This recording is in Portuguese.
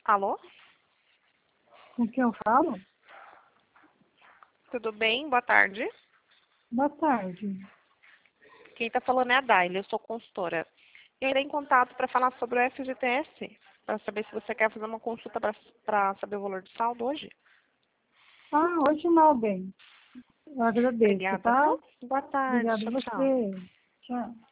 Alô? Com quem eu falo? Tudo bem? Boa tarde. Boa tarde. Quem está falando é a Daile, eu sou consultora. Eu entrei em contato para falar sobre o FGTS, para saber se você quer fazer uma consulta para saber o valor do saldo hoje. Ah, hoje não, bem. Eu agradeço, Obrigada, tá? viu? Boa tarde. Obrigada a Tchau, tchau. você. Tchau.